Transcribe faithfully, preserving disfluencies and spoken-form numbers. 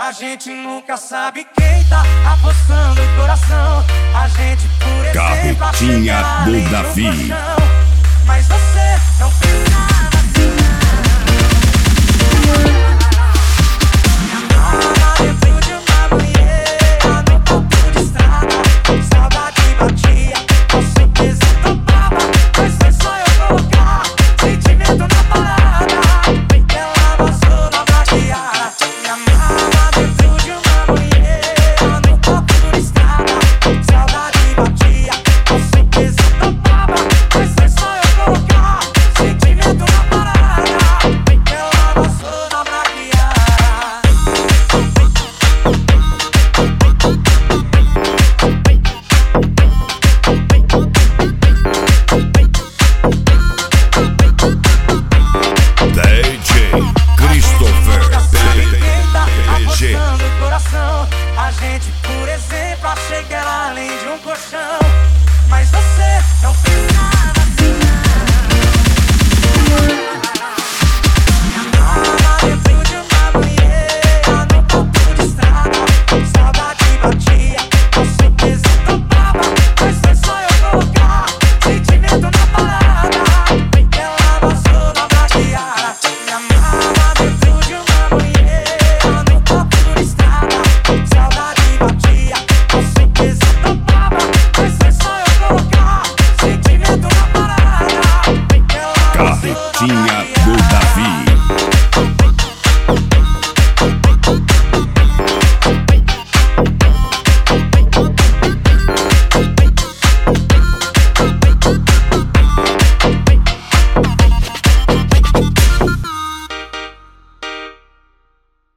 A gente nunca sabe quem tá apostando o coração. A gente, por exemplo, Carretinha do Davi. Mas você não pensava assim. Minha alma dentro de uma banheira, no topo de estrada. Saudade batia, com certeza topava. Mas foi só eu colocar sentimento na parada. Bem que ela vazou na maquiagem. Minha alma dentro de uma banheira, no topo de estrada. Saudade batia, com certeza topava. Mas foi só eu colocar sentimento na parada. Bem que ela vazou na maquiagem. D J Christopher P G. A gente, por exemplo, achei que era além de um colchão.